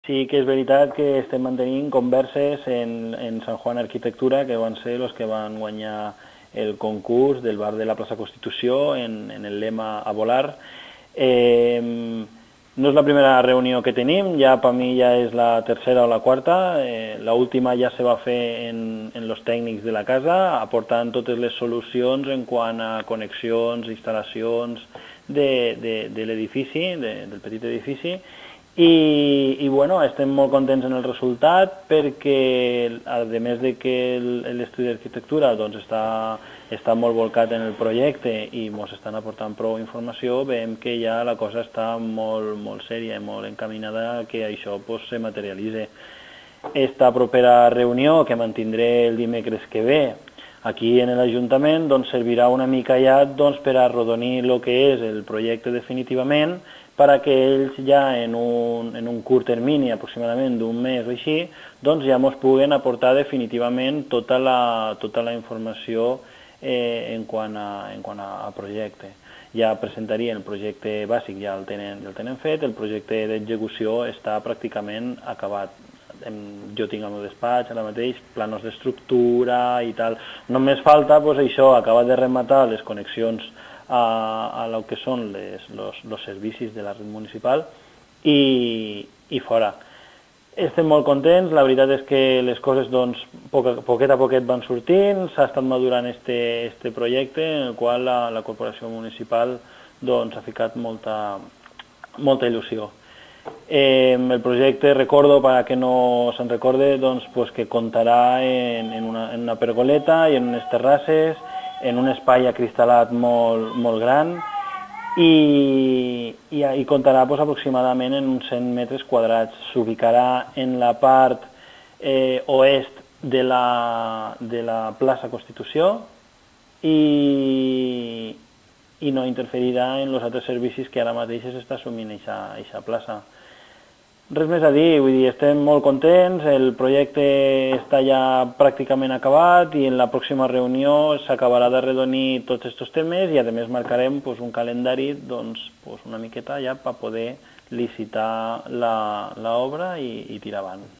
Sí que és veritat que estem mantenint converses en San Juan Arquitectura, que van ser els que van guanyar el concurs del bar de la plaça Constitució en el lema a volar. No és la primera reunió que tenim, ja per mi ja és la tercera o la quarta. L'última ja se va fer en els tècnics de la casa, aportant totes les solucions en quant a connexions, instal·lacions de l'edifici, del petit edifici, i bueno, estem molt contents en el resultat perquè, a més de que l'estudi d'arquitectura doncs, està molt volcat en el projecte i ens estan aportant prou informació, veiem que ja la cosa està molt, molt sèria i molt encaminada que això pues, se materialitzi. Esta propera reunió que mantindré el dimecres que ve aquí en l'Ajuntament doncs, servirà una mica ja doncs, per arrodonir el que és el projecte definitivament, perquè ells ja en un curt termini, aproximadament d'un mes o així, doncs ja ens puguen aportar definitivament tota la informació en quant a projecte. Ja presentarien el projecte bàsic, ja el tenen fet, el projecte d'execució està pràcticament acabat. Jo tinc al meu despatx ara mateix planos d'estructura i tal. Només falta pues, això, acabar de rematar les connexions a lo que són els servicis de la red municipal i fora. Estem molt contents, la veritat és que les coses doncs, poquet a poquet van sortint, s'ha estat madurant este projecte en el qual la corporació municipal doncs, ha ficat molta il·lusió. El projecte, recordo, per a que no se'n recorde, doncs, pues, que comptarà en una pergoleta i en unes terrasses, en un espai acristal·lat molt, molt gran i comptarà pues, aproximadament en uns 100 metres quadrats. S'ubicarà en la part oest de la plaça Constitució i no interferirà en els altres servicis que ara mateix s'està assumint aquesta plaça. Res més a dir, vull dir, estem molt contents, el projecte està ja pràcticament acabat i en la pròxima reunió s'acabarà d'arredonir tots aquests temes i a més marcarem pues, un calendari doncs, pues, una miqueta ja per poder licitar l'obra i tirar avant.